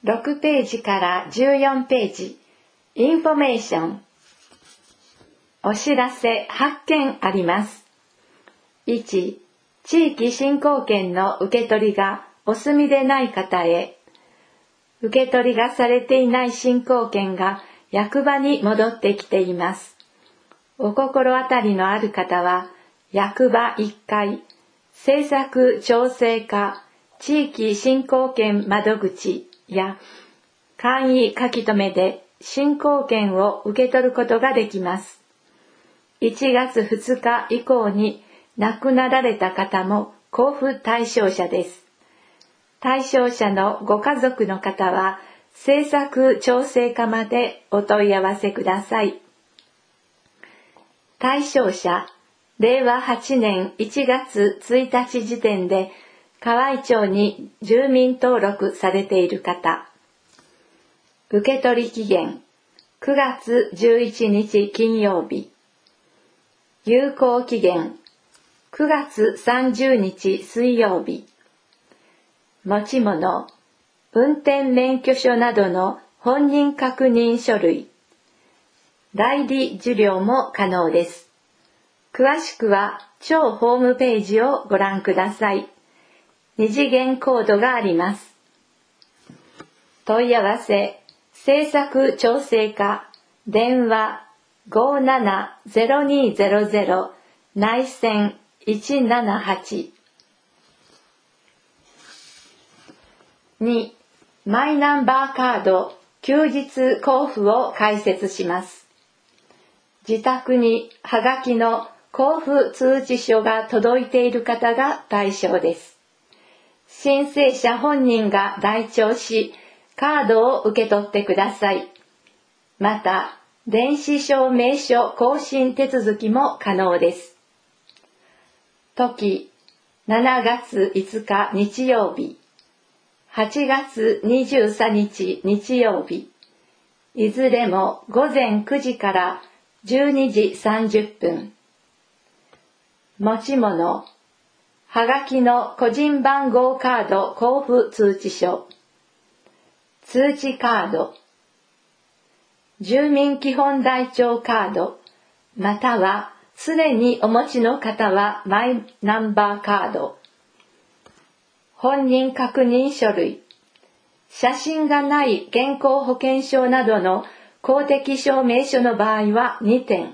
6ページから14ページ、インフォメーション。お知らせ8件あります。1、地域振興券の受け取りがお済みでない方へ。受け取りがされていない振興券が役場に戻ってきています。お心当たりのある方は、役場1階、政策調整課地域振興券窓口や簡易書き留めで振興券を受け取ることができます。1月2日以降に亡くなられた方も交付対象者です。対象者のご家族の方は政策調整課までお問い合わせください。対象者、令和8年1月1日時点で河合町に住民登録されている方。受取期限、9月11日金曜日。有効期限、9月30日水曜日。持ち物、運転免許証などの本人確認書類。代理受領も可能です。詳しくは町ホームページをご覧ください。2次元コードがあります。問い合わせ、政策調整課、電話570200内線178。2、マイナンバーカード休日交付を開設します。自宅にはがきの交付通知書が届いている方が対象です。申請者本人が台帳し、カードを受け取ってください。また、電子証明書更新手続きも可能です。時、7月5日日曜日、8月23日日曜日、いずれも午前9時から12時30分。持ち物、はがきの個人番号カード交付通知書、通知カード、住民基本台帳カード、またはすでにお持ちの方はマイナンバーカード、本人確認書類、写真がない健康保険証などの公的証明書の場合は2点。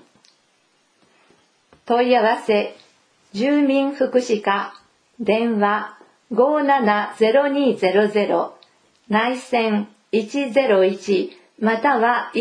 問い合わせ、住民福祉課、電話570200内線101または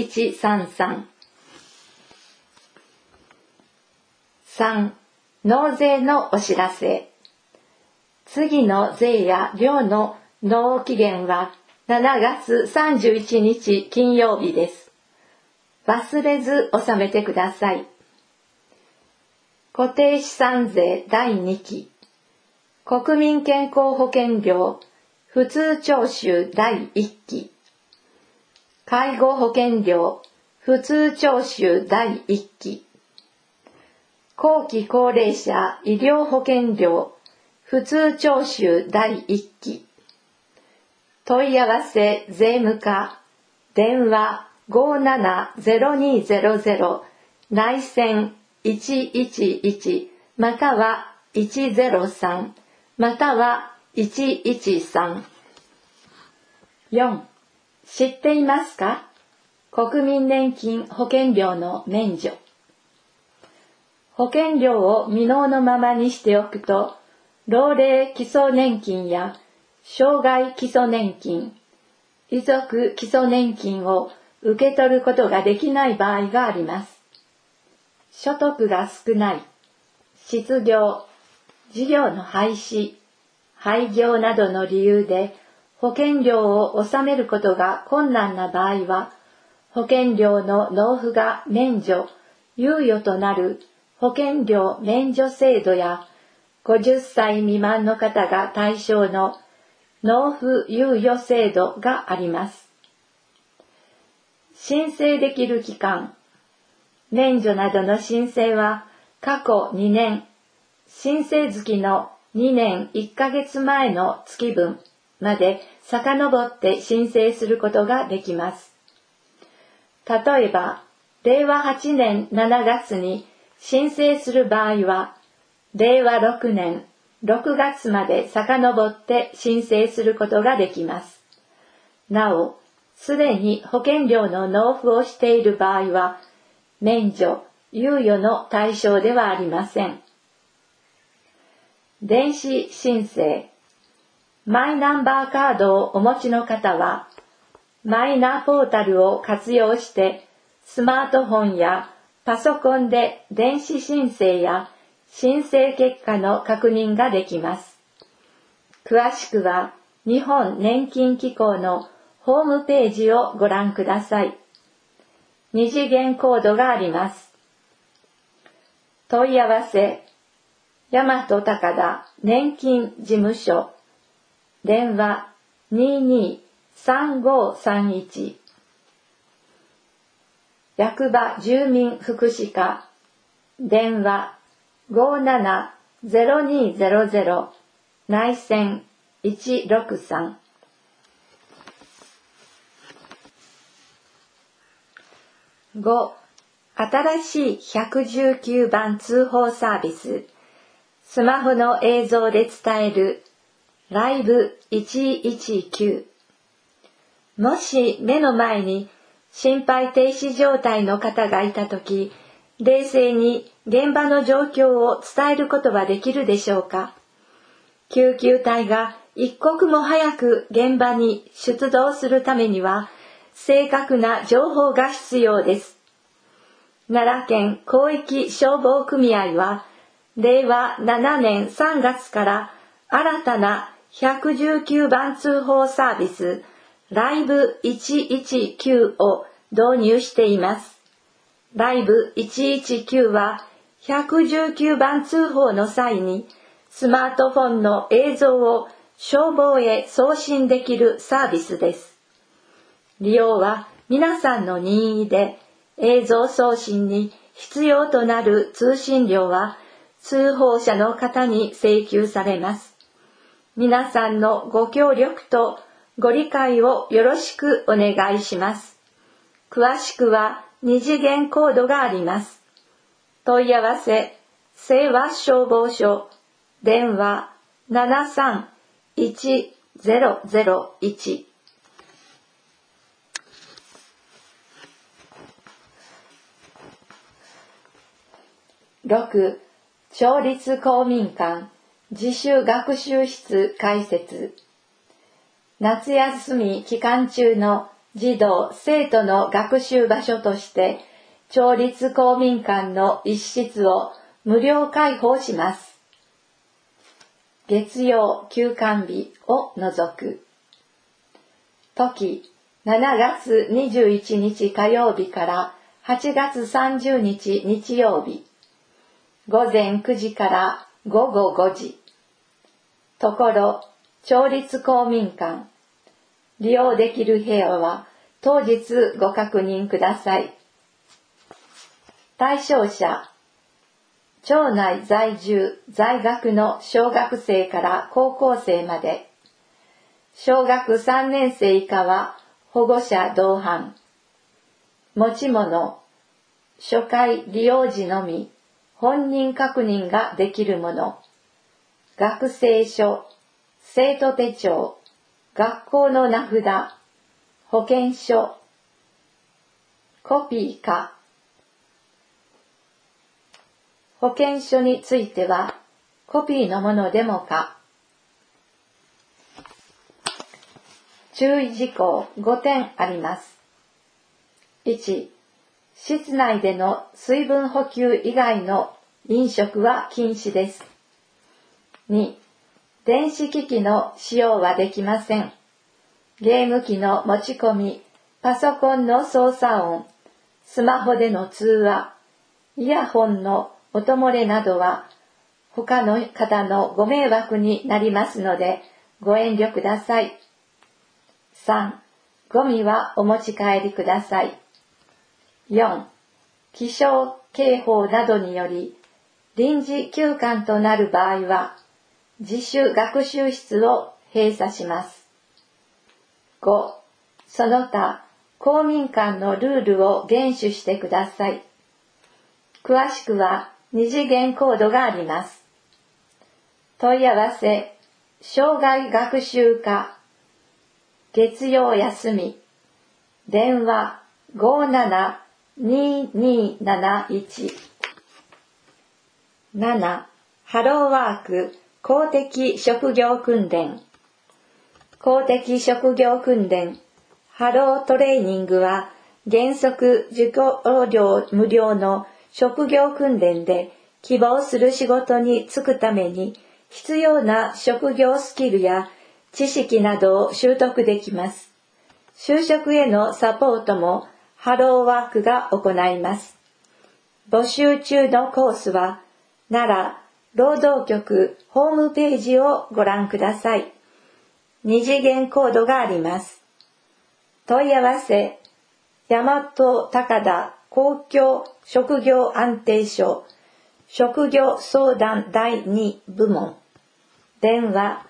133。3、納税のお知らせ。次の税や料の納期限は7月31日金曜日です。忘れず納めてください。固定資産税第2期、国民健康保険料普通徴収第1期、介護保険料普通徴収第1期、後期高齢者医療保険料普通徴収第1期。問い合わせ税務課、電話570200内線111または103または113。4、知っていますか？国民年金保険料の免除。保険料を未納のままにしておくと、老齢基礎年金や障害基礎年金、遺族基礎年金を受け取ることができない場合があります。所得が少ない、失業、事業の廃止、廃業などの理由で保険料を納めることが困難な場合は、保険料の納付が免除、猶予となる保険料免除制度や、50歳未満の方が対象の納付猶予制度があります。申請できる期間、免除などの申請は過去2年、申請月の2年1ヶ月前の月分、 まで遡って申請することができます。例えば、令和8年7月に申請する場合は、令和6年6月まで遡って申請することができます。なお、すでに保険料の納付をしている場合は、免除、猶予の対象ではありません。電子申請。マイナンバーカードをお持ちの方は、マイナポータルを活用して、スマートフォンやパソコンで電子申請や申請結果の確認ができます。詳しくは、日本年金機構のホームページをご覧ください。二次元コードがあります。問い合わせ、大和高田年金事務所、電話223531、役場住民福祉課、電話570200、内線163。5. 新しい119番通報サービス。スマホの映像で伝えるライブ119。もし目の前に心肺停止状態の方がいたとき、冷静に現場の状況を伝えることはできるでしょうか。救急隊が一刻も早く現場に出動するためには、正確な情報が必要です。奈良県広域消防組合は、令和7年3月から新たな119番通報サービス、ライブ119を導入しています。ライブ119は、119番通報の際に、スマートフォンの映像を消防へ送信できるサービスです。利用は皆さんの任意で、映像送信に必要となる通信料は通報者の方に請求されます。皆さんのご協力とご理解をよろしくお願いします。詳しくは二次元コードがあります。問い合わせ、清和消防署、電話731-001。6. 町立公民館自主学習室開設。夏休み期間中の児童・生徒の学習場所として、町立公民館の一室を無料開放します。月曜休館日を除く。時、7月21日火曜日から8月30日日曜日。午前9時から午後5時。ところ、町立公民館。利用できる部屋は当日ご確認ください。対象者、町内在住・在学の小学生から高校生まで。小学3年生以下は保護者同伴。持ち物、初回利用時のみ。本人確認ができるもの、学生証、生徒手帳、学校の名札、保険証、コピーか。保険証については、コピーのものでもか。注意事項5点あります。1、室内での水分補給以外の飲食は禁止です。2、電子機器の使用はできません。ゲーム機の持ち込み、パソコンの操作音、スマホでの通話、イヤホンの音漏れなどは他の方のご迷惑になりますのでご遠慮ください。3、ゴミはお持ち帰りください。4. 気象警報などにより臨時休館となる場合は自主学習室を閉鎖します。 5、その他、公民館のルールを厳守してください。詳しくは二次元コードがあります。問い合わせ、障害学習課、月曜休み、電話572271。7、ハローワーク公的職業訓練。公的職業訓練、ハロートレーニングは原則受講料無料の職業訓練で、希望する仕事に就くために必要な職業スキルや知識などを習得できます。就職へのサポートもハローワークが行います。募集中のコースは奈良労働局ホームページをご覧ください。二次元コードがあります。問い合わせ、大和高田公共職業安定所職業相談第2部門。電話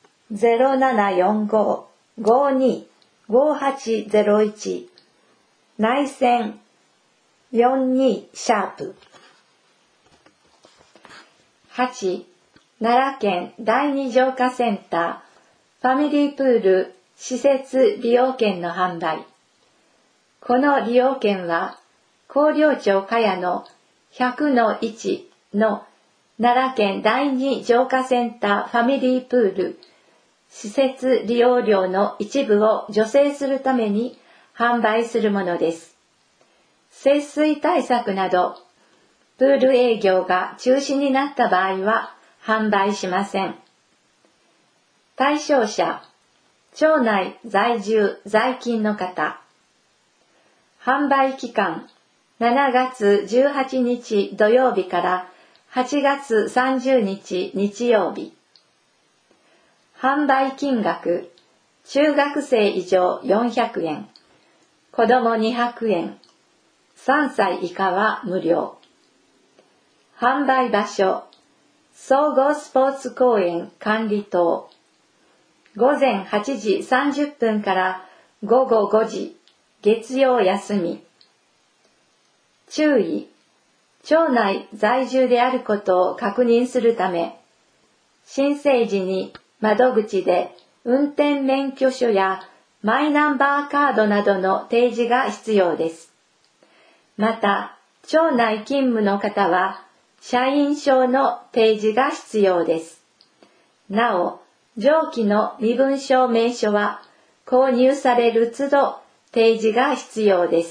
0745-525801 内線42シャープ。8、奈良県第二浄化センターファミリープール施設利用券の販売。この利用券は広陵町茅の 100-1 の奈良県第二浄化センターファミリープール施設利用料の一部を助成するために販売するものです。節水対策などプール営業が中止になった場合は販売しません。対象者、町内在住在勤の方。販売期間、7月18日土曜日から8月30日日曜日。販売金額、中学生以上400円、子供200円、3歳以下は無料。販売場所、総合スポーツ公園管理棟。午前8時30分から午後5時、月曜休み。注意、町内在住であることを確認するため、申請時に窓口で運転免許証やマイナンバーカードなどの提示が必要です。また、町内勤務の方は、社員証の提示が必要です。なお、上記の身分証明書は購入される都度提示が必要です。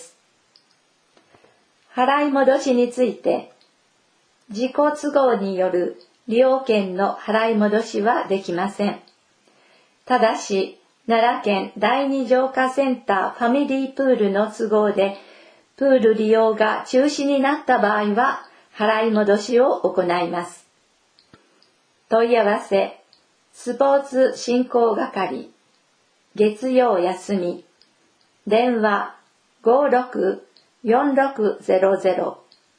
払い戻しについて、自己都合による利用券の払い戻しはできません。ただし、奈良県第二浄化センターファミリープールの都合で、プール利用が中止になった場合は、払い戻しを行います。問い合わせ、スポーツ振興係、月曜休み、電話564600。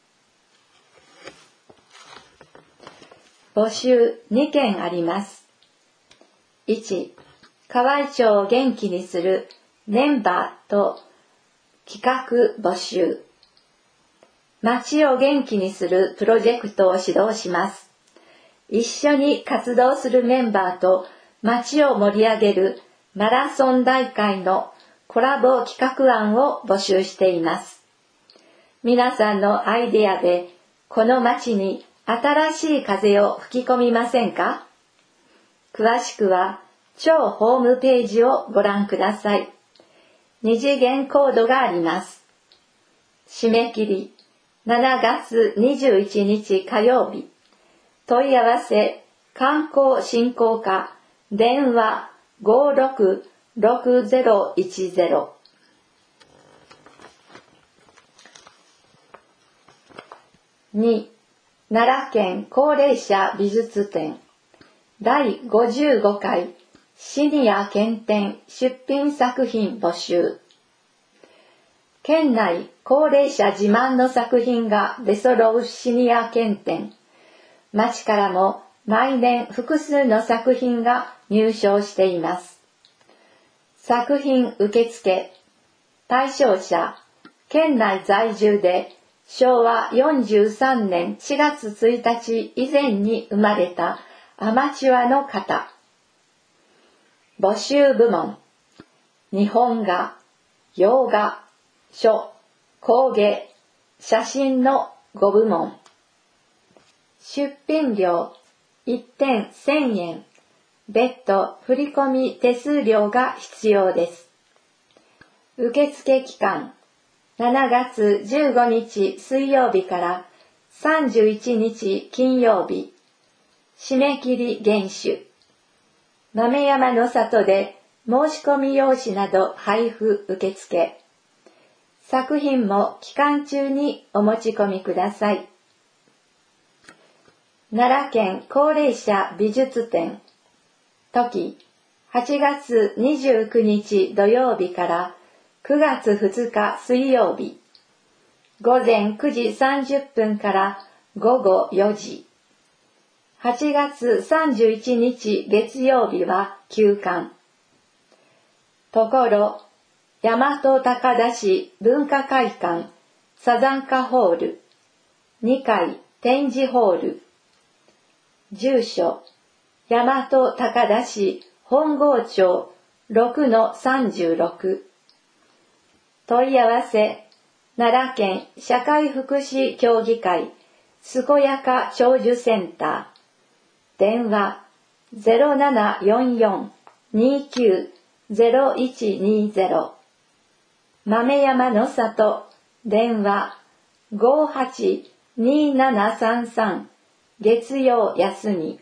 募集2件あります。1、河合町を元気にするメンバーと企画募集。町を元気にするプロジェクトを指導します。一緒に活動するメンバーと町を盛り上げるマラソン大会のコラボ企画案を募集しています。皆さんのアイデアでこの町に新しい風を吹き込みませんか？詳しくは町ホームページをご覧ください。二次元コードがあります。締め切り7月21日火曜日。問い合わせ、観光振興課、電話566010。2、奈良県高齢者美術展、第55回シニア検定出品作品募集。県内高齢者自慢の作品が出揃うシニア検定。町からも毎年複数の作品が入賞しています。 作品受付。対象者、県内在住で昭和43年4月1日以前に生まれたアマチュアの方。募集部門、日本画、洋画、書、工芸、写真の5部門。出品料、1点1000円。別途振込手数料が必要です。受付期間、7月15日水曜日から31日金曜日。締め切り厳守。豆山の里で申し込み用紙など配布受付。作品も期間中にお持ち込みください。奈良県高齢者美術展。時、8月29日土曜日から9月2日水曜日。午前9時30分から午後4時。8月31日月曜日は休館。ところ、大和高田市文化会館サザンカホール2階展示ホール。住所、大和高田市本郷町 6-36。問い合わせ、奈良県社会福祉協議会健やか長寿センター。電話 0744-29-0120。豆山の里。電話 582733。月曜休み。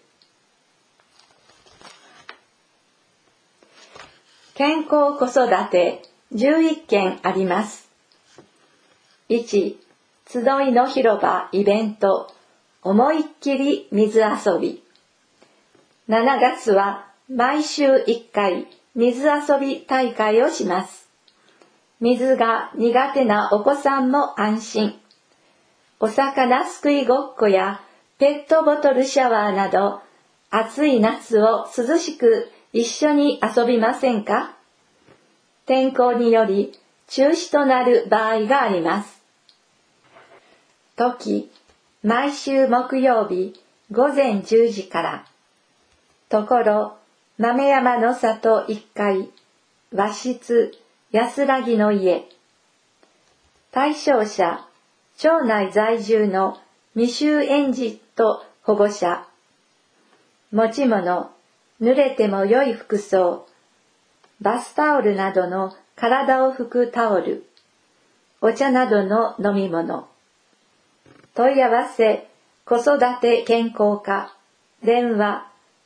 健康子育て11件あります。1、集いの広場イベント、思いっきり水遊び。7月は毎週1回水遊び大会をします。水が苦手なお子さんも安心。お魚すくいごっこやペットボトルシャワーなど、暑い夏を涼しく一緒に遊びませんか？天候により中止となる場合があります。時、毎週木曜日午前10時から。ところ、豆山の里1階、和室、安らぎの家。対象者、町内在住の未就園児と保護者。持ち物、濡れても良い服装。バスタオルなどの体を拭くタオル。お茶などの飲み物。問い合わせ、子育て健康課。電話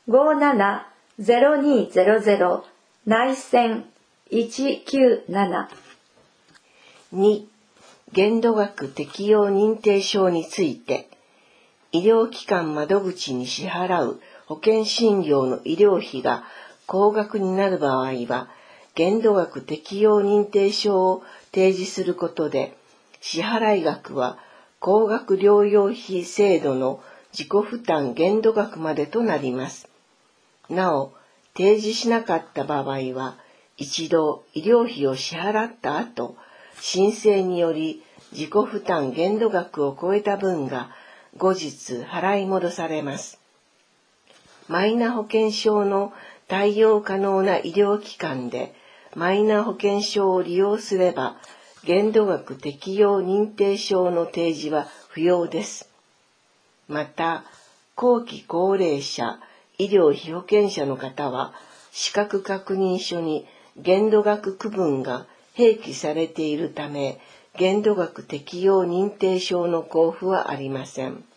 570200 内線197。 2、限度額適用認定証について、医療機関窓口に支払う保険診療の医療費が高額になる場合は、限度額適用認定証を提示することで、支払額は高額療養費制度の自己負担限度額までとなります。なお、提示しなかった場合は、一度医療費を支払った後、申請により自己負担限度額を超えた分が後日払い戻されます。マイナ保険証の対応可能な医療機関でマイナ保険証を利用すれば、限度額適用認定証の提示は不要です。また、後期高齢者、医療被保険者の方は、資格確認書に限度額区分が併記されているため、限度額適用認定証の交付はありません。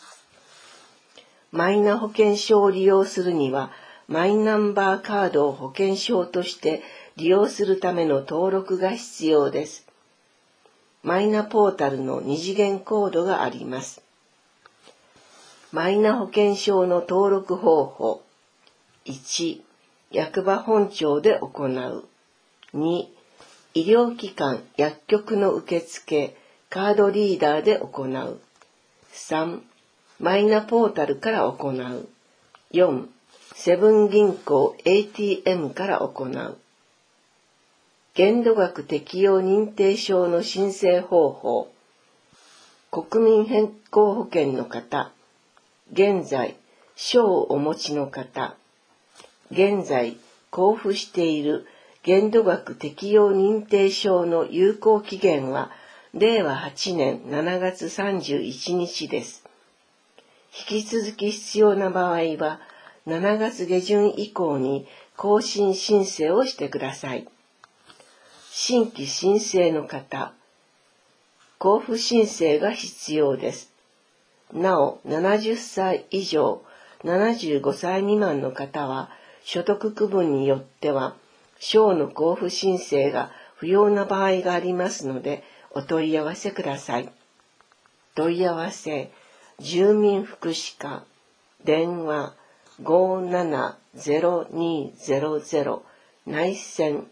マイナ保険証を利用するには、マイナンバーカードを保険証として利用するための登録が必要です。マイナポータルの2次元コードがあります。マイナ保険証の登録方法。1、役場本庁で行う。2、医療機関・薬局の受付、カードリーダーで行う。3、マイナポータルから行う。4、セブン銀行 ATM から行う。 限度額適用認定証の申請方法。国民健康保険の方、現在、証をお持ちの方、現在、交付している限度額適用認定証の有効期限は、令和8年7月31日です。引き続き必要な場合は、7月下旬以降に更新申請をしてください。新規申請の方、交付申請が必要です。なお、70歳以上、75歳未満の方は、所得区分によっては、証の交付申請が不要な場合がありますので、お問い合わせください。問い合わせ、住民福祉課、電話570200内線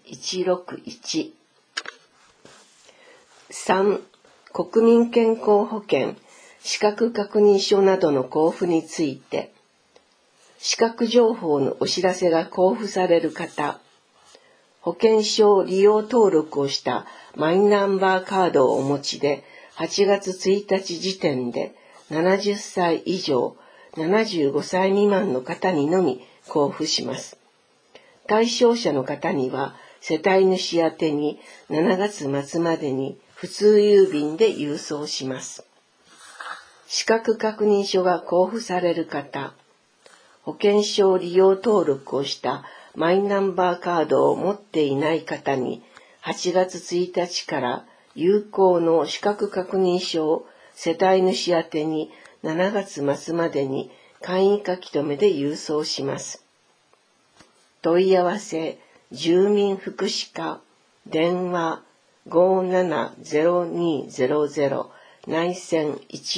161。3、国民健康保険、資格確認書などの交付について、資格情報のお知らせが交付される方、保険証利用登録をしたマイナンバーカードをお持ちで、8月1日時点で70歳以上、75歳未満の方にのみ交付します。対象者の方には、世帯主宛てに7月末までに普通郵便で郵送します。資格確認書が交付される方、保険証利用登録をしたマイナンバーカードを持っていない方に、8月1日から有効の資格確認書を世帯主宛てに7月末までに簡易書き留めで郵送します。問い合わせ、住民福祉課、電話570200内線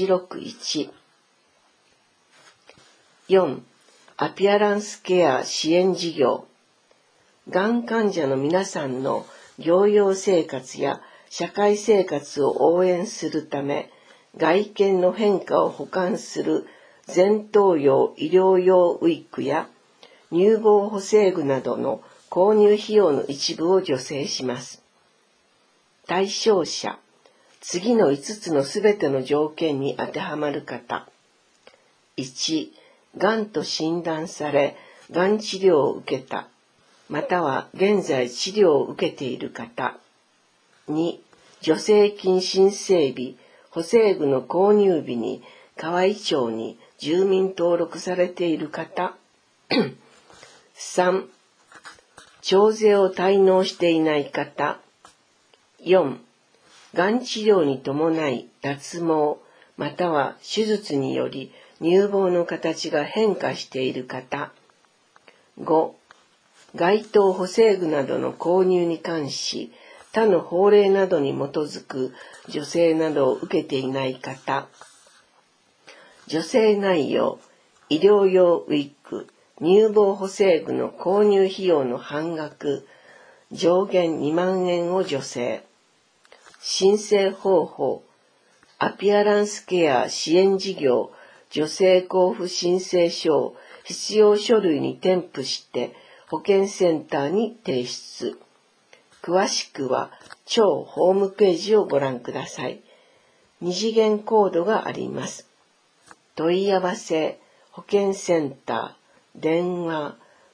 161。4、アピアランスケア支援事業。がん患者の皆さんの療養生活や社会生活を応援するため、外見の変化を補完する前頭葉医療用ウィッグや乳房補正具などの購入費用の一部を助成します。対象者、次の5つのすべての条件に当てはまる方。1、がんと診断され、がん治療を受けた、または現在治療を受けている方。2、助成金申請日、補正具の購入日に河合町に住民登録されている方。3、徴税を滞納していない方。4、がん治療に伴い脱毛、または手術により乳房の形が変化している方。5、該当補正具などの購入に関し、他の法令などに基づく助成などを受けていない方。助成内容、医療用ウィッグ、乳房補正具の購入費用の半額、上限2万円を助成。申請方法、アピアランスケア支援事業助成交付申請書を必要書類に添付して保健センターに提出。詳しくは庁ホームページをご覧ください。2次元コードがあります。問い合わせ、保健センター、電話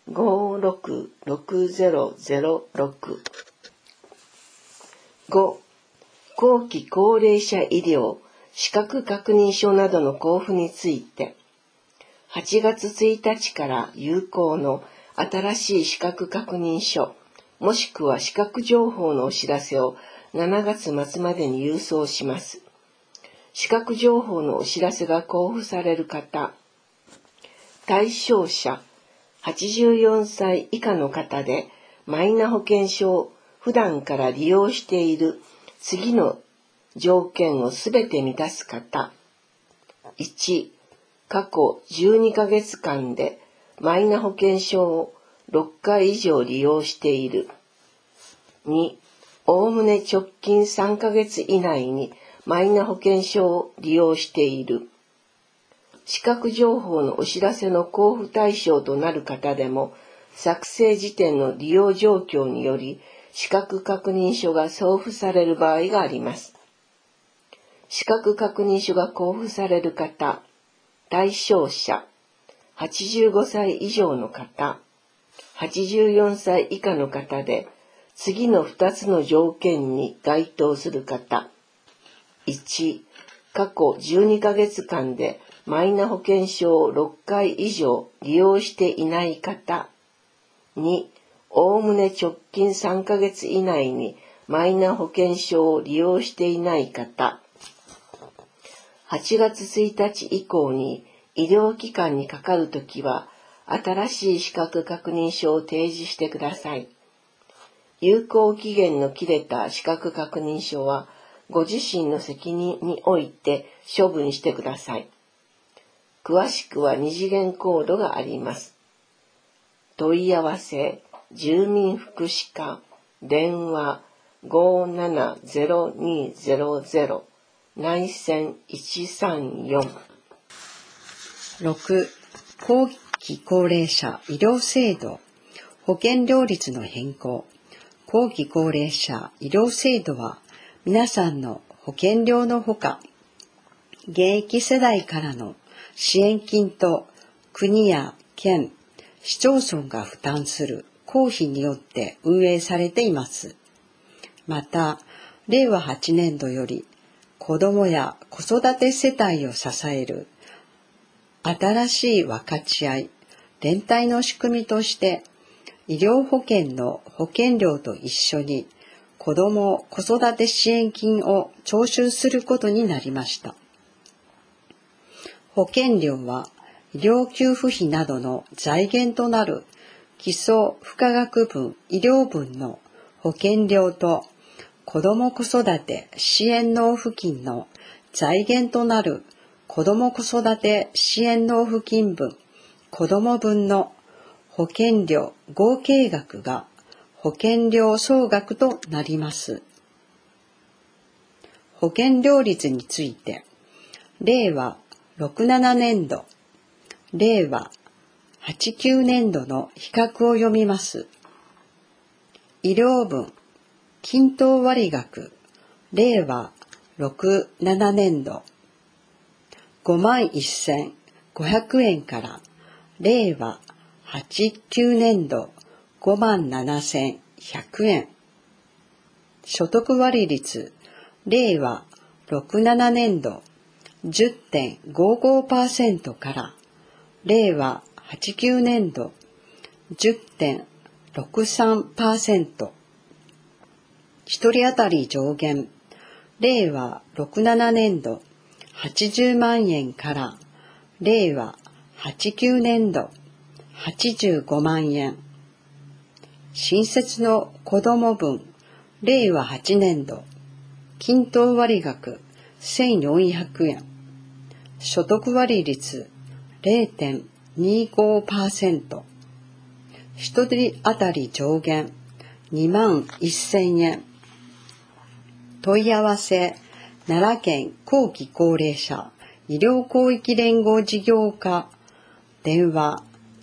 566006。5、後期高齢者医療資格確認書などの交付について、8月1日から有効の新しい資格確認書、もしくは資格情報のお知らせを7月末までに郵送します。資格情報のお知らせが交付される方、対象者、84歳以下の方でマイナ保険証を普段から利用している次の条件をすべて満たす方。1、過去12ヶ月間でマイナ保険証を6回以上利用している。2、おおむね直近3ヶ月以内にマイナ保険証を利用している。資格情報のお知らせの交付対象となる方でも、作成時点の利用状況により資格確認書が送付される場合があります。資格確認書が交付される方、対象者、85歳以上の方、84歳以下の方で、次の2つの条件に該当する方。1、過去12ヶ月間でマイナ保険証を6回以上利用していない方。2、おおむね直近3ヶ月以内にマイナ保険証を利用していない方。8月1日以降に医療機関にかかるときは、新しい資格確認書を提示してください。有効期限の切れた資格確認書は、ご自身の責任において処分してください。詳しくは二次元コードがあります。問い合わせ、住民福祉課、電話570200、内線134。 6、後期高齢者医療制度、保険料率の変更。後期高齢者医療制度は、皆さんの保険料のほか、現役世代からの支援金と国や県、市町村が負担する公費によって運営されています。また、令和8年度より、子どもや子育て世帯を支える新しい分かち合い、連帯の仕組みとして、医療保険の保険料と一緒に子ども・子育て支援金を徴収することになりました。保険料は医療給付費などの財源となる基礎付加額分・医療分の保険料と子ども・子育て支援納付金の財源となる子ども・子育て支援納付金分・子ども分の保険料合計額が保険料総額となります。保険料率について、令和6-7年度、令和8-9年度の比較を読みます。医療分、均等割額、令和6-7年度、51,500 円から令和8-9年度57,100 円。所得割率、令和6-7年度 10.55% から令和8-9年度 10.63%。一人当たり上限、令和6-7年度80万円から令和8-9年度85万円。新設の子ども分、令和8年度、均等割額1,400円。所得割率 0.25%。一人当たり上限21,000円。問い合わせ、奈良県後期高齢者医療広域連合事業課、電話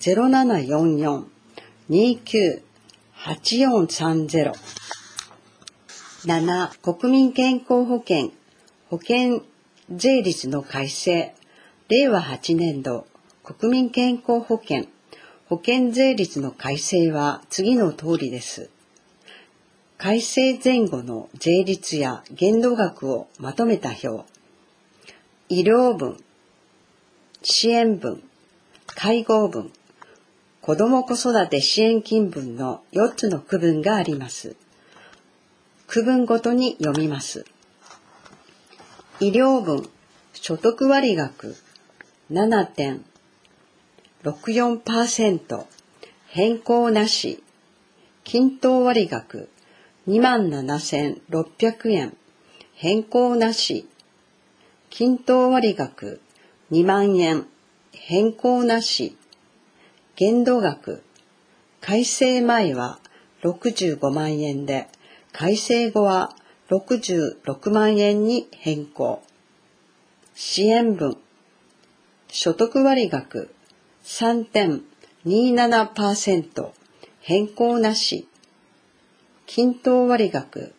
0744-29-8430。7、国民健康保険、保険税率の改正。令和8年度、国民健康保険、保険税率の改正は次の通りです。改正前後の税率や限度額をまとめた表。医療分、支援分、介護分、子ども子育て支援金分の4つの区分があります。区分ごとに読みます。医療分、所得割額 7.64%、変更なし。均等割額 27,600 円、変更なし。均等割額2万円、変更なし。限度額、改正前は65万円で、改正後は66万円に変更。支援分、所得割額 3.27%、変更なし。 均等割額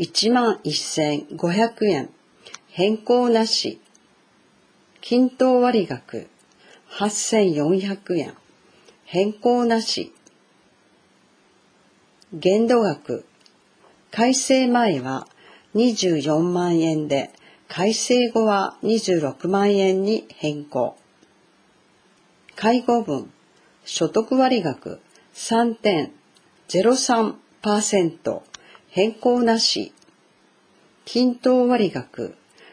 11,500円、変更なし。均等割額8,400円、変更なし。限度額、改正前は24万円で、改正後は26万円に変更。介護分、所得割額 3.03%、変更なし。均等割額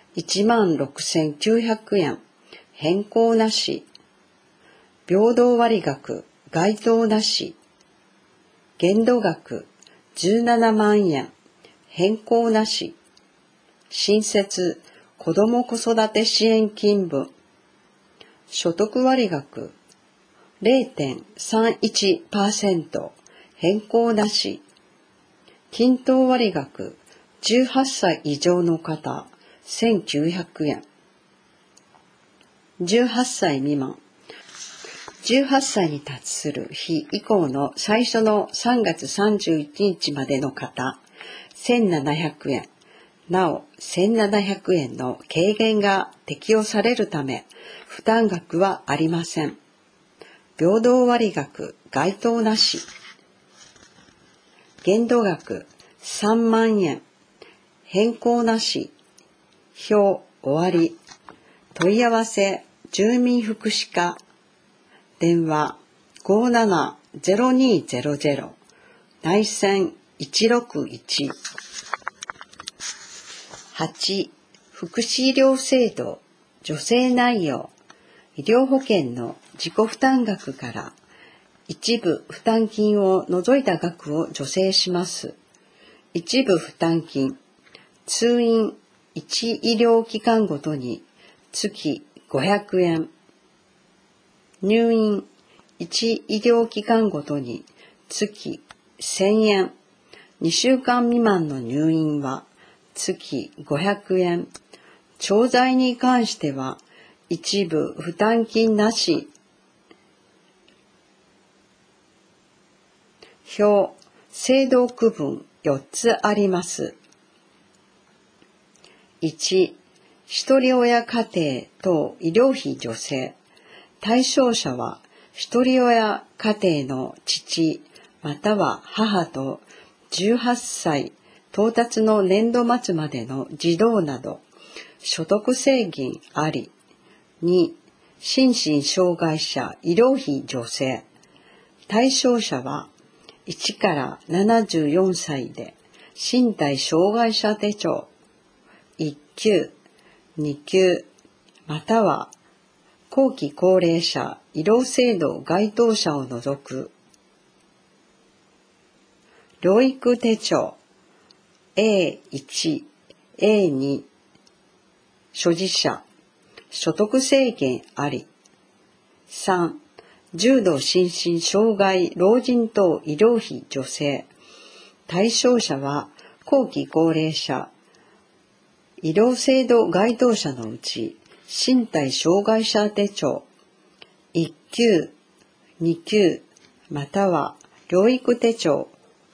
16,900円、変更なし。平等割額、該当なし。限度額17万円、変更なし。新設子ども子育て支援金分、所得割額 0.31%、変更なし。均等割額18歳以上の方1,900円。18歳未満、18歳に達する日以降の最初の3月31日までの方1,700円。なお、1,700円の軽減が適用されるため、負担額はありません。平等割額、該当なし。限度額3万円、変更なし。表終わり。問い合わせ住民福祉課、電話 570200 内線161。8. 福祉医療制度助成内容、医療保険の自己負担額から一部負担金を除いた額を助成します。一部負担金、通院1医療機関ごとに月500円、入院1医療機関ごとに月1000円、2週間未満の入院は月500円、調剤に関しては一部負担金なし。表、制度区分4つあります。1、ひとり親家庭等医療費助成。対象者はひとり親家庭の父または母と18歳到達の年度末までの児童など、所得制限あり。2、心身障害者医療費助成。対象者は1から74歳で、身体障害者手帳1級、2級、または後期高齢者医療制度該当者を除く。療育手帳A1、A2、所持者、所得制限あり。3、重度心身障害老人等医療費助成。対象者は後期高齢者、医療制度該当者のうち、身体障害者手帳1級、2級、または療育手帳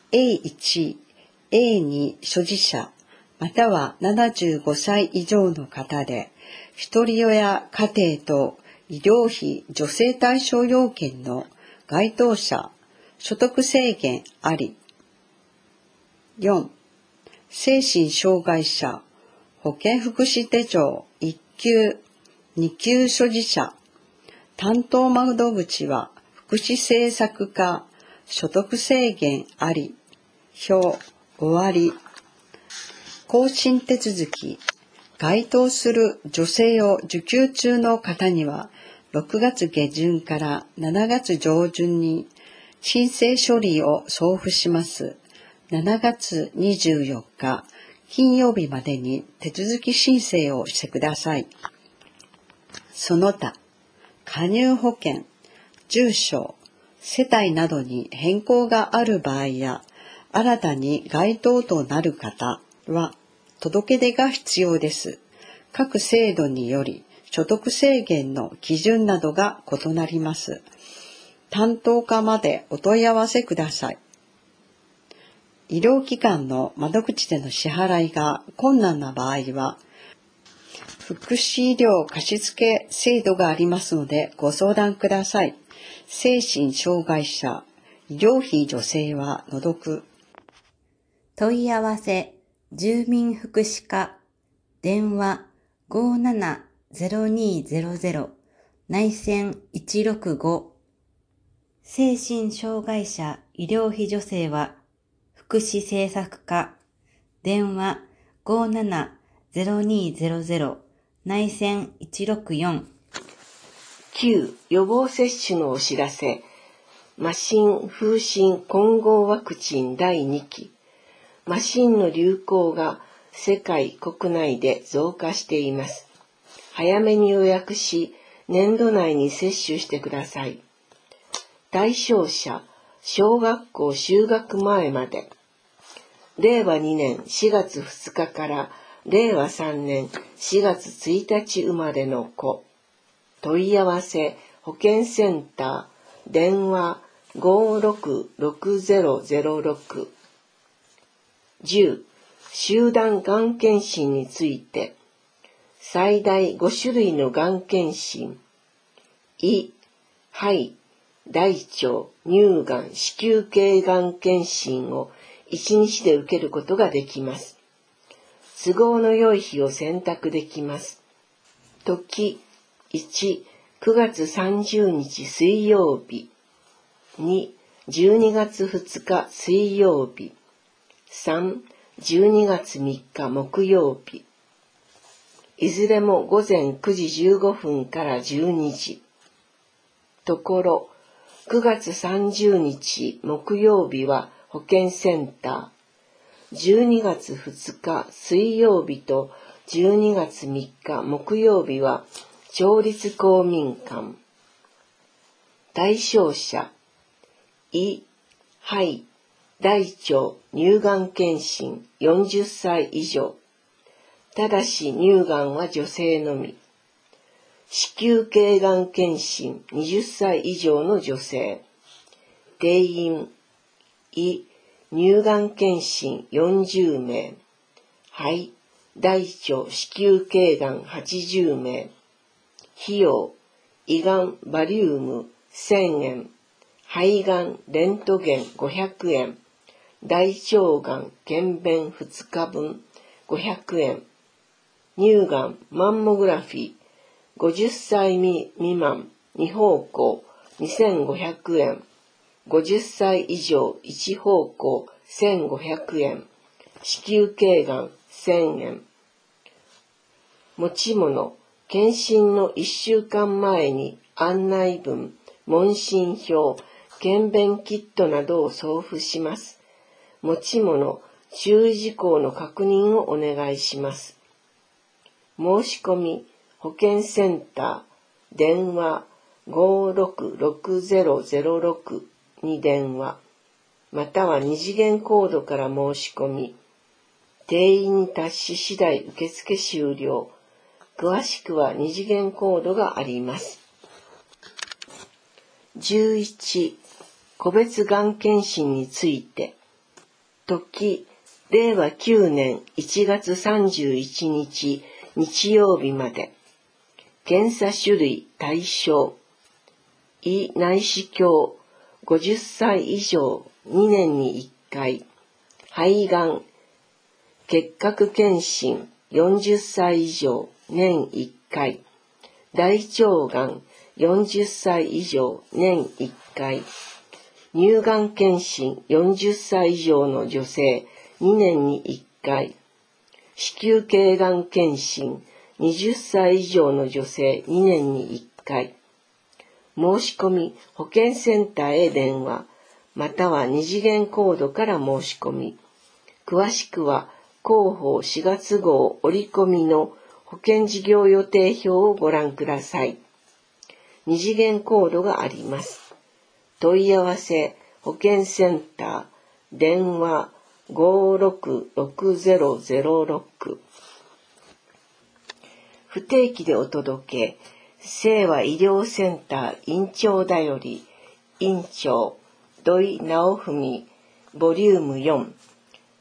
A1、A2 所持者、または75歳以上の方で、ひとり親家庭と医療費助成対象要件の該当者、所得制限あり。4、精神障害者、保健福祉手帳1級、2級所持者、担当窓口は福祉政策課、所得制限あり。表終わり。更新手続き、該当する助成を受給中の方には、6月下旬から7月上旬に申請書類を送付します。7月24日金曜日までに手続き申請をしてください。その他、加入保険、住所、世帯などに変更がある場合や、新たに該当となる方は、届け出が必要です。各制度により、所得制限の基準などが異なります。担当課までお問い合わせください。 医療機関の窓口での支払いが困難な場合は、福祉医療貸付制度がありますのでご相談ください。精神障害者、医療費助成は除く。 問い合わせ、住民福祉課、電話570200、内線165。精神障害者医療費助成は、福祉政策課、電話570200、内線164。 9. 予防接種のお知らせ。麻疹・風疹混合ワクチン第2期。麻疹の流行が世界国内で増加しています。早めに予約し、年度内に接種してください。対象者、小学校就学前まで。令和2年4月2日から令和3年4月1日生まれの子。問い合わせ、保健センター、電話566006。10. 集団がん検診について。最大5種類のがん検診。胃、肺、大腸、乳がん、子宮頸がん検診を1日で受けることができます。都合の良い日を選択できます。時、1、9月30日水曜日。2、12月2日水曜日。3、12月3日木曜日。いずれも午前9時15分から12時。ところ、9月30日木曜日は保健センター。12月2日水曜日と12月3日木曜日は町立公民館。対象者、胃、肺、大腸、乳がん検診40歳以上。ただし乳がんは女性のみ。子宮頸がん検診20歳以上の女性。定員、胃、乳がん検診40名。肺、大腸、子宮頸がん80名。費用、胃がんバリウム1000円。肺がんレントゲン500円。大腸がん検便2日分500円。乳がんマンモグラフィー50歳未満2方向2500円。50歳以上1方向1500円。子宮頸がん1000円。持ち物、検診の1週間前に案内文、問診票、検便キットなどを送付します。持ち物、注意事項の確認をお願いします。申し込み、保健センター、電話566006に電話、または2次元コードから申し込み、定員に達し次第受付終了。詳しくは2次元コードがあります。11. 個別がん検診について。時、令和9年1月31日日曜日まで。検査種類対象。胃内視鏡50歳以上2年に1回。肺がん結核検診40歳以上年1回。大腸がん40歳以上年1回。乳がん検診40歳以上の女性2年に1回。子宮頸がん検診20歳以上の女性2年に1回。申し込み、保健センターへ電話、または2次元コードから申し込み。詳しくは広報4月号折り込みの保険事業予定表をご覧ください。2次元コードがあります。問い合わせ、保健センター、電話566006。不定期でお届け、清和医療センター院長だより、院長、土井直文、ボリューム4、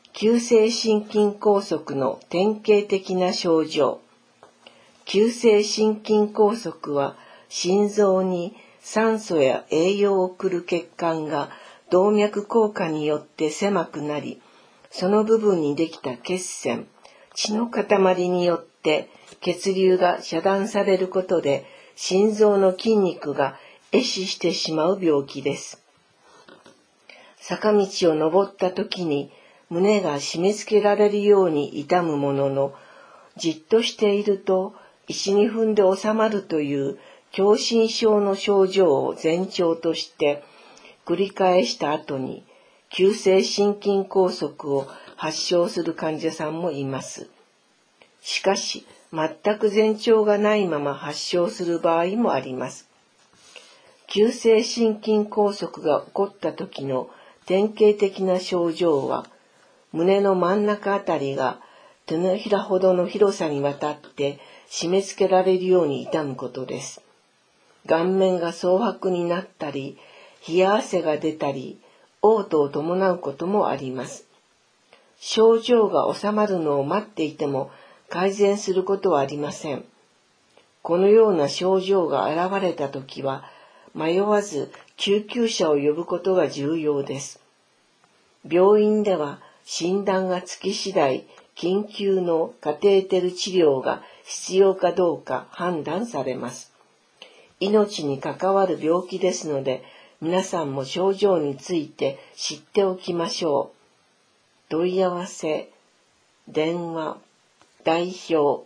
急性心筋梗塞の典型的な症状。急性心筋梗塞は心臓に酸素や栄養を送る血管が動脈硬化によって狭くなり、その部分にできた血栓、血の塊によって血流が遮断されることで心臓の筋肉が壊死してしまう病気です。坂道を登った時に胸が締め付けられるように痛むものの、じっとしていると1、2分で収まるという狭心症の症状を前兆として繰り返した後に急性心筋梗塞を発症する患者さんもいます。しかし、全く前兆がないまま発症する場合もあります。急性心筋梗塞が起こった時の典型的な症状は、胸の真ん中あたりが手のひらほどの広さにわたって締め付けられるように痛むことです。顔面が蒼白になったり、冷や汗が出たり、嘔吐を伴うこともあります。症状が治まるのを待っていても改善することはありません。このような症状が現れたときは、迷わず救急車を呼ぶことが重要です。病院では診断がつき次第、緊急のカテーテル治療が必要かどうか判断されます。命に関わる病気ですので、皆さんも症状について知っておきましょう。問い合わせ、電話、代表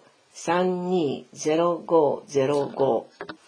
320505。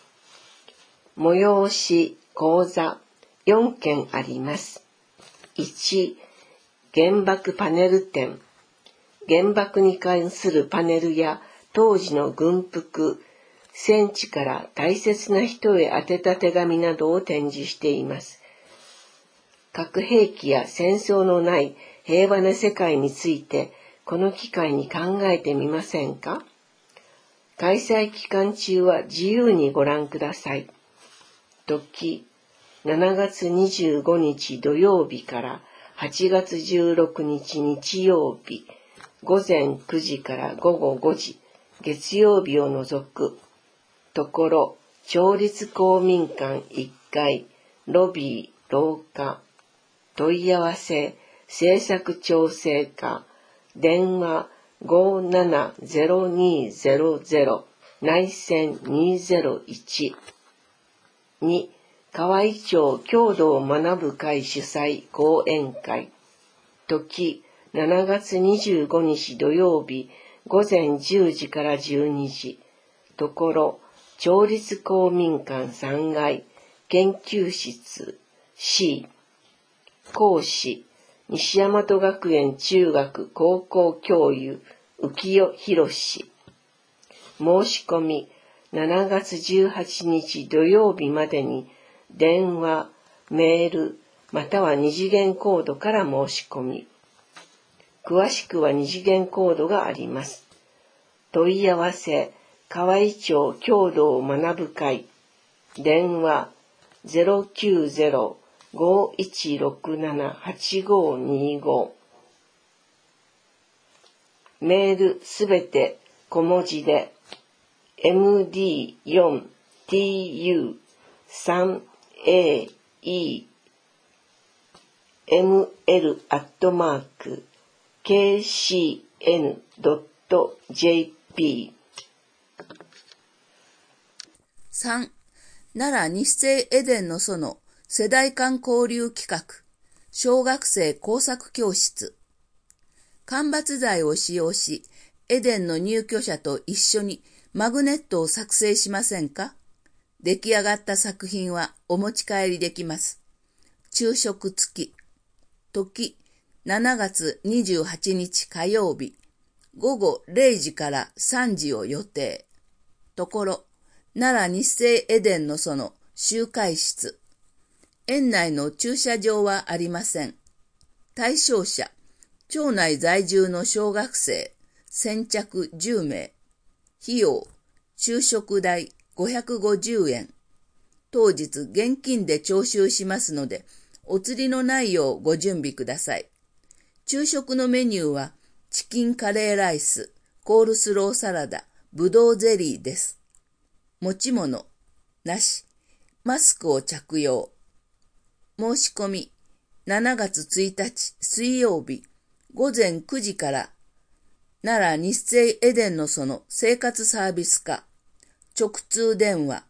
催し、講座4件あります。1、原爆パネル展。原爆に関するパネルや当時の軍服、戦地から大切な人へ宛てた手紙などを展示しています。核兵器や戦争のない平和な世界についてこの機会に考えてみませんか？開催期間中は自由にご覧ください。時、7月25日土曜日から8月16日日曜日、午前9時から午後5時、月曜日を除く。ところ、町立公民館1階、ロビー、廊下。問い合わせ、政策調整課、電話570200、内線201。2、河合町郷土を学ぶ会主催講演会。時、7月25日土曜日、午前10時から12時。ところ、町立公民館3階、研究室 C。講師、西大和学園中学高校教諭、浮世博士。申し込み、7月18日土曜日までに、電話、メール、または二次元コードから申し込み。詳しくは二次元コードがあります。問い合わせ、河合町郷土を学ぶ会。電話、090-5167-8525。メールすべて小文字で、md4tu3aeml@kcn.jp。 3. 奈良日生エデンの園世代間交流企画小学生工作教室。間伐材を使用し、エデンの入居者と一緒にマグネットを作成しませんか？出来上がった作品はお持ち帰りできます。昼食付き。時、7月28日火曜日、午後0時から3時を予定。ところ、奈良日生エデンの園集会室。園内の駐車場はありません。対象者、町内在住の小学生、先着10名。費用、昼食代550円。当日現金で徴収しますので、お釣りのないようご準備ください。 昼食のメニューはチキンカレーライス、コールスローサラダ、ぶどうゼリーです。持ち物、なし。マスクを着用。申し込み、7月1日水曜日、午前9時から、奈良日生エデンの園生活サービス課、直通電話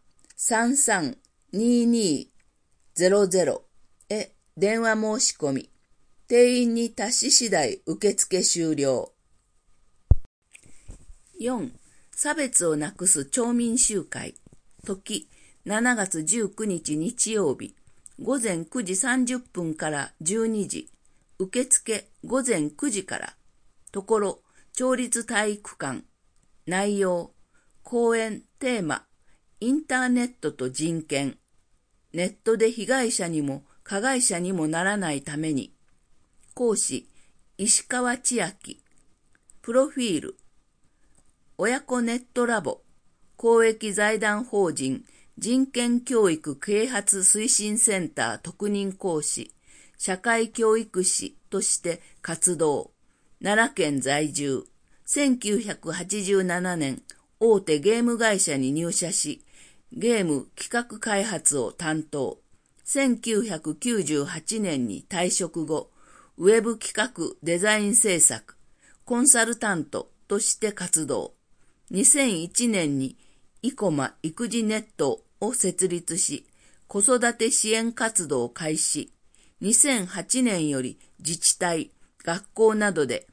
33-2200 へ電話申し込み、定員に達し次第受付終了。4. 差別をなくす町民集会。時、7月19日日曜日、午前9時30分から12時。受付午前9時から。ところ、町立体育館。内容、講演テーマ、インターネットと人権。ネットで被害者にも加害者にもならないために。講師、石川千秋。プロフィール。親子ネットラボ。公益財団法人人権教育啓発推進センター特任講師、社会教育士として活動。奈良県在住。1987年、大手ゲーム会社に入社し、ゲーム企画開発を担当。1998年に退職後、ウェブ企画デザイン制作、コンサルタントとして活動。2001年にイコマ育児ネットを設立し、子育て支援活動を開始。2008年より自治体、学校などで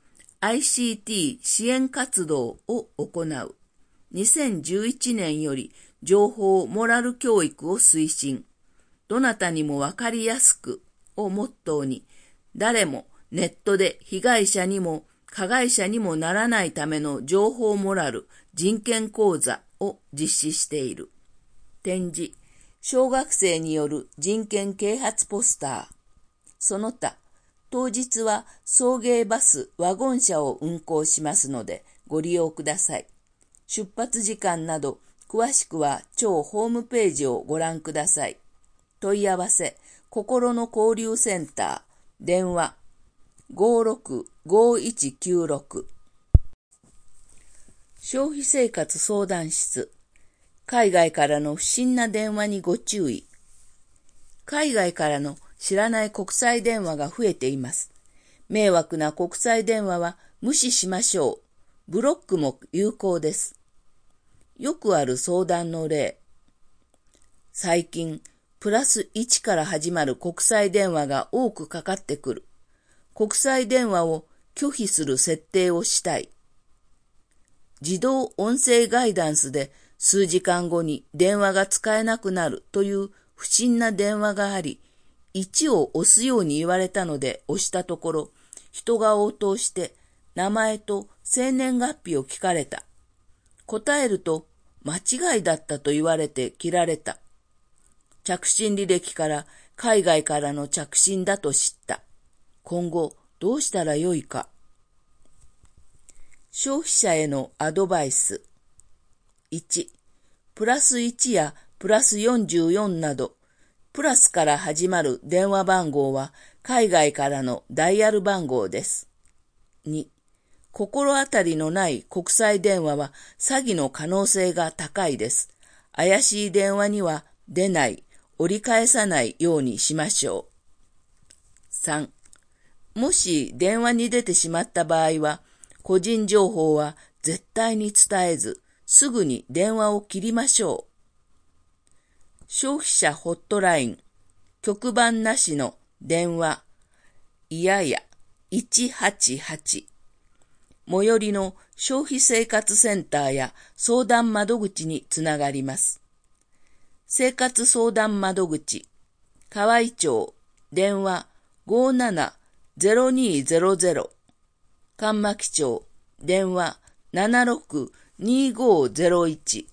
ICT 支援活動を行う。2011年より情報モラル教育を推進。どなたにもわかりやすくをモットーに、誰もネットで被害者にも加害者にもならないための情報モラル、人権講座を実施している。展示、小学生による人権啓発ポスター。その他、当日は送迎バス、ワゴン車を運行しますのでご利用ください。出発時間など、詳しくは町ホームページをご覧ください。問い合わせ、心の交流センター、電話、565196。消費生活相談室。海外からの不審な電話にご注意。海外からの知らない国際電話が増えています。迷惑な国際電話は無視しましょう。ブロックも有効です。よくある相談の例。最近、+1から始まる国際電話が多くかかってくる。国際電話を拒否する設定をしたい。自動音声ガイダンスで数時間後に電話が使えなくなるという不審な電話があり、1を押すように言われたので押したところ、人が応答して名前と生年月日を聞かれた。答えると間違いだったと言われて切られた。着信履歴から海外からの着信だと知った。今後どうしたらよいか。消費者へのアドバイス。1、+1や+44など、プラスから始まる電話番号は海外からのダイヤル番号です。2、心当たりのない国際電話は詐欺の可能性が高いです。怪しい電話には出ない、折り返さないようにしましょう。3、もし電話に出てしまった場合は、個人情報は絶対に伝えず、すぐに電話を切りましょう。消費者ホットライン、局番なしの電話、いやや188。最寄りの消費生活センターや相談窓口につながります。生活相談窓口、河合町、電話570200、神巻町、電話762501。